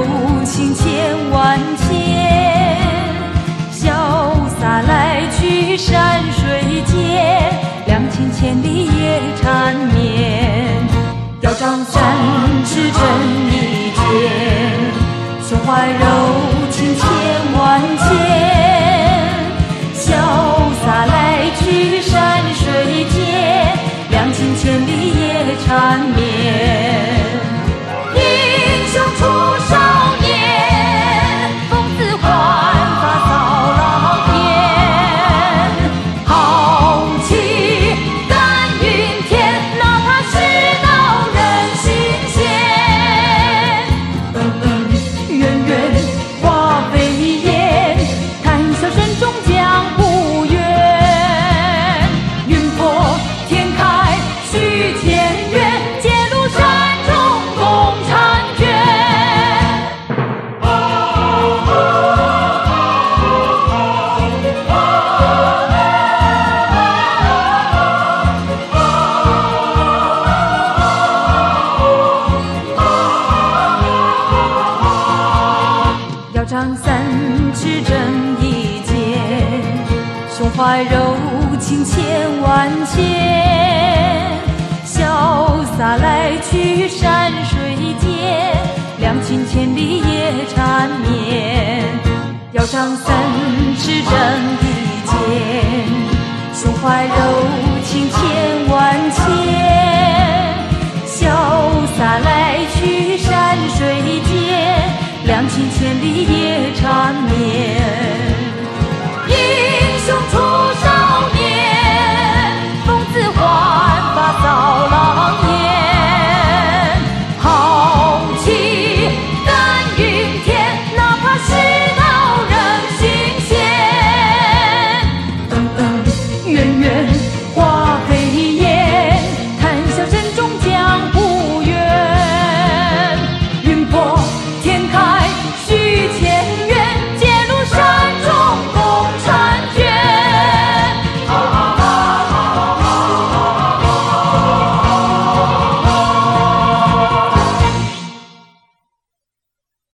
情千万千，潇洒来去山水间，两情千里夜缠绵。要张三尺真一剑，胸怀柔情千万千，潇洒来去山水间，两情千里夜缠绵。英雄出少年，风姿焕发扫浪天，豪气干云天，哪怕世道人心险。远远花飞燕，谈笑声中江湖远。云破天开续前缘，揭露山中共婵娟。要张三尺真一剑，胸怀柔情千万千，潇洒来去山水间，两情千里夜缠绵。要张三尺真一剑，胸怀柔